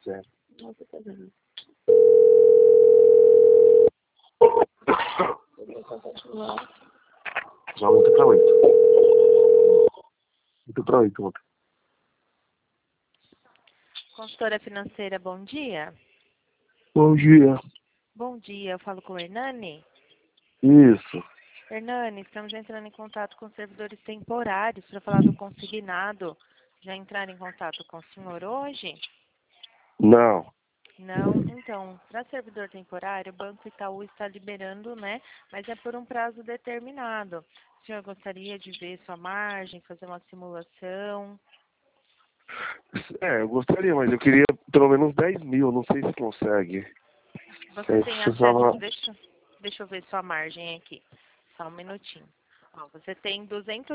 Sério. Nossa, tá vendo? Já muito pra 8. Muito pra 8 ontem. Consultora financeira, bom dia. Bom dia. Bom dia, eu falo com o Hernani. Isso. Hernani, estamos entrando em contato com servidores temporários para falar do consignado. Já entraram em contato com o senhor hoje? Não. Não? Então, para servidor temporário, o Banco Itaú está liberando, né? Mas é por um prazo determinado. O senhor gostaria de ver sua margem, fazer uma simulação? Eu gostaria, mas eu queria pelo menos 10 mil. Não sei se consegue. Você tem precisava... acesso... Deixa eu ver sua margem aqui. Só um minutinho. Ó, você tem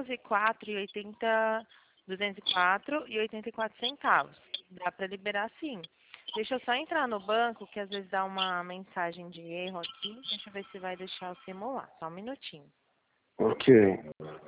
204,84 centavos. Dá para liberar sim. Deixa eu só entrar no banco, que às vezes dá uma mensagem de erro aqui. Deixa eu ver se vai deixar eu simular. Só um minutinho. Ok.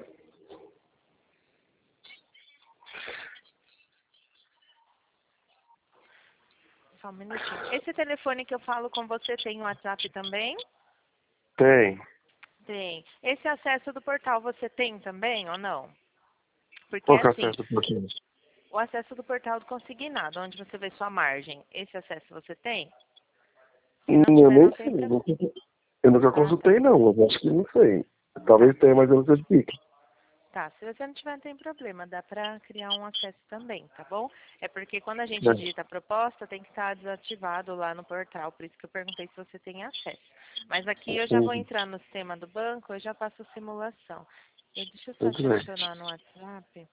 Só um minutinho. Esse telefone que eu falo com você tem WhatsApp também? Tem. Tem. Esse acesso do portal você tem também ou não? Porque Qual que é o assim, acesso do portal? o acesso do portal do consignado, onde você vê sua margem, esse acesso você tem? Se não Eu tiver, nem não tem sei. problema. Eu nunca Ah, consultei, não. Eu acho que não sei. Talvez tenha, mas eu não certifico. tá. Se você não tiver, não tem problema. Dá para criar um acesso também, tá bom? É porque quando a gente digita a proposta, tem que estar desativado lá no portal. Por isso que eu perguntei se você tem acesso. Mas aqui eu já vou entrar no sistema do banco, eu já faço a simulação. Deixa eu só Muito te bem. adicionar no WhatsApp.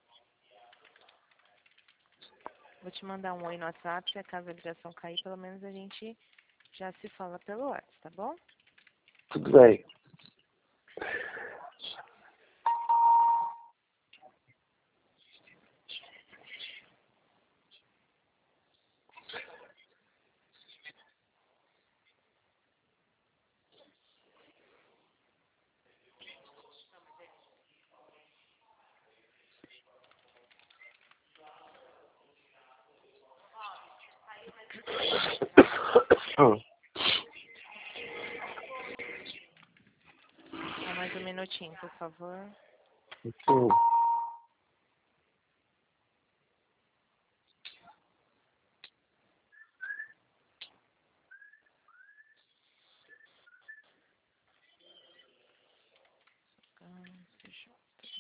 Vou te mandar um oi no WhatsApp, se acaso a ligação cair, pelo menos a gente já se fala pelo WhatsApp, tá bom? Tudo bem. Só mais um minutinho, por favor. Então, Fechou.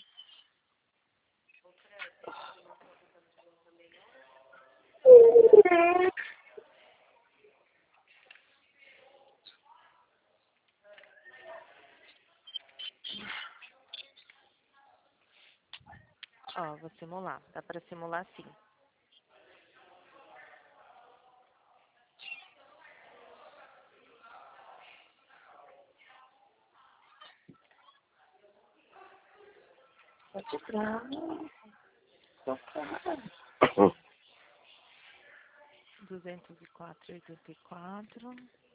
Ó, vou simular. Dá para simular sim. Pode entrar. 204,84.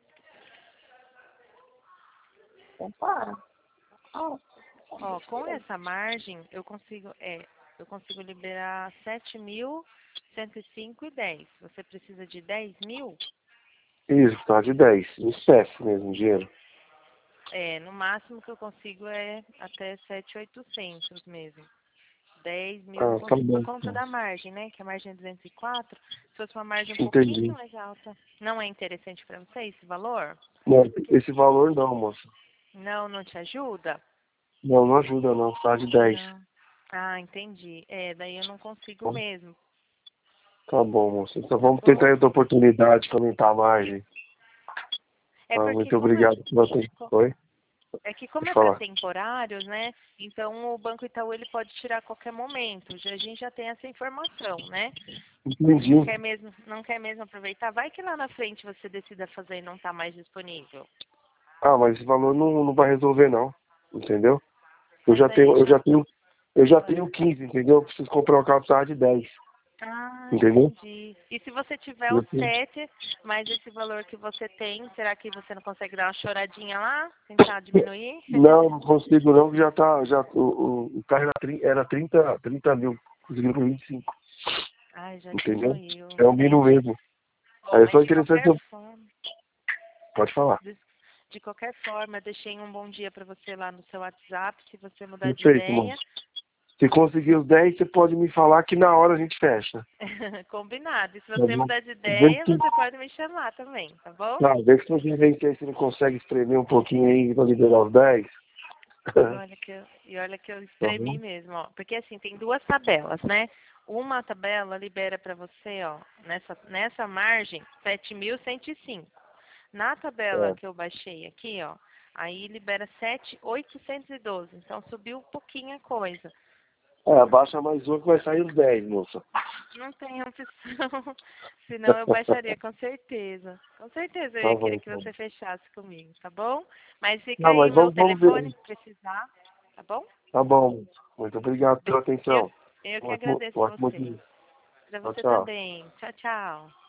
Então, para. Ó, com essa margem, eu consigo liberar 7.105,10. Você precisa de 10 mil? isso, tá de 10. Em espécie mesmo, dinheiro. No máximo que eu consigo é até 7.800 mesmo. 10 mil eu Tá consigo bom. por conta da margem, né? Que a margem é 204. Se fosse uma margem um Entendi. pouquinho mais alta. Não é interessante para você esse valor? Não, esse valor não, moça. Não, não te ajuda? Não, não ajuda não. Tá de 10. Não. Ah, entendi. Daí eu não consigo mesmo. Tá bom, moça. Então Tá vamos tentar bom? outra oportunidade para aumentar a margem. É porque Muito obrigado pela atenção. Oi? é que como Pode é para falar. temporários, né? Então o Banco Itaú ele pode tirar a qualquer momento. A gente já tem essa informação, né? Entendi. Não quer mesmo aproveitar? Vai que lá na frente você decida fazer e não está mais disponível. Mas esse valor não vai resolver não. Entendeu? Eu Mas já aí tenho, eu já... já tenho, eu já tenho 15, entendeu? Eu preciso comprar uma calçada de 10. Ah, Entendeu? entendi. E se você tiver o Eu tenho- 7, mais esse valor que você tem, será que você não consegue dar uma choradinha lá? Tentar diminuir? Não consigo não, que já tá. O carro era 30 mil, conseguindo por 25. Ai, já Entendeu? diminuiu. É o mínimo mesmo. Bom, Aí eu mas só de interessante. qualquer forma, Pode falar. de qualquer forma, eu deixei um bom dia para você lá no seu WhatsApp, se você mudar de Perfeito, ideia. moço. Se conseguir os 10, você pode me falar que na hora a gente fecha. Combinado. E se Tá você bom? mudar de Vê ideia, se, você pode me chamar também, tá bom? tá, vê se você vem aí, se não consegue espremer um pouquinho aí pra liberar os 10. E olha que eu Tá espremi bom? mesmo, ó. Porque assim, tem duas tabelas, né? Uma tabela libera para você, ó, nessa margem, 7.105. Na tabela É. que eu baixei aqui, ó, aí libera 7.812. Então subiu um pouquinho a coisa. Abaixa mais um que vai sair os 10, moça. Não tem opção. Senão eu baixaria com certeza. Com certeza eu Tá ia bom, querer que então. você fechasse comigo, tá bom? Mas fica Não, aí mas meu vamos telefone ver. se precisar, tá bom? Tá bom. Muito obrigado pela Eu, atenção. eu Um que ótimo, agradeço um ótimo você. dia. Para Tchau, você tchau. também. Tchau, tchau.